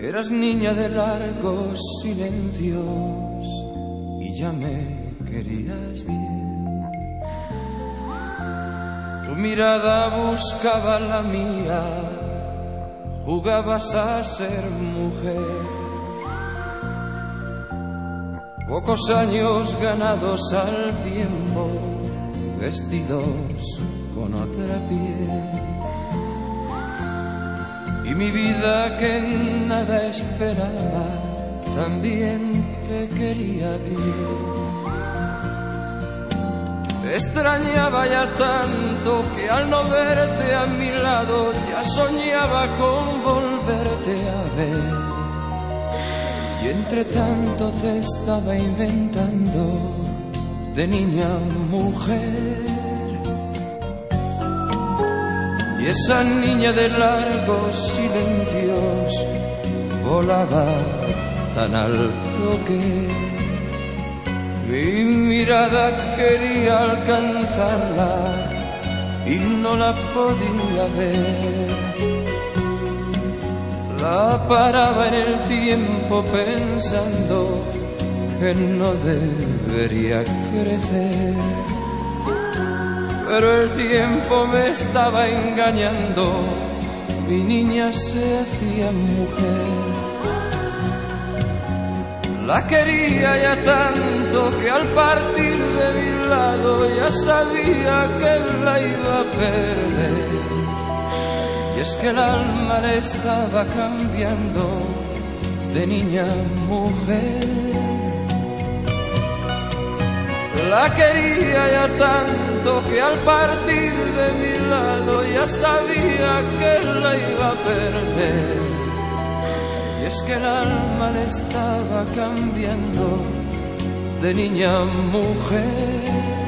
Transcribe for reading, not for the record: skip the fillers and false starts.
Eras niña de largos silencios y ya me querías bien. Tu mirada buscaba la mía, jugabas a ser mujer. Pocos años ganados al tiempo, vestidos con otra piel. Y mi vida que nada esperaba, también te quería bien. Te extrañaba ya tanto que al no verte a mi lado ya soñaba con volverte a ver. Y entre tanto te estaba inventando de niña a mujer. Y esa niña de largos silencios volaba tan alto que mi mirada quería alcanzarla y no la podía ver. La paraba en el tiempo pensando que no debería crecer. Pero el tiempo me estaba engañando, mi niña se hacía mujer. La quería ya tanto que al partir de mi lado ya sabía que la iba a perder. Y es que el alma le estaba cambiando de niña a mujer. La quería ya tanto que al partir de mi lado ya sabía que la iba a perder. Y es que el alma le estaba cambiando de niña a mujer.